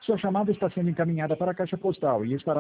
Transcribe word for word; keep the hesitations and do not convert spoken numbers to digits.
Sua chamada está sendo encaminhada para a caixa postal e estará